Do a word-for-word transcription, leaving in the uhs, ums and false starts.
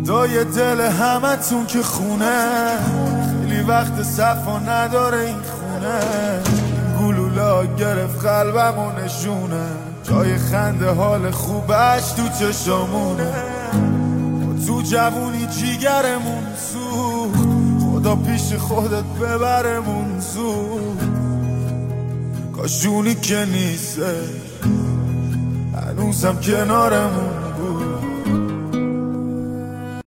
فدای دل همتون که خونه خیلی وقت صفا نداره این خونه. گلولا گرفت قلبم و نشونه، جای خنده حال خوبش تو چشامونه. تو جوونی جیگرمون سوخت، خدا پیش خودت ببرمون زود. کاشونی که نیسته هنوزم کنارمون.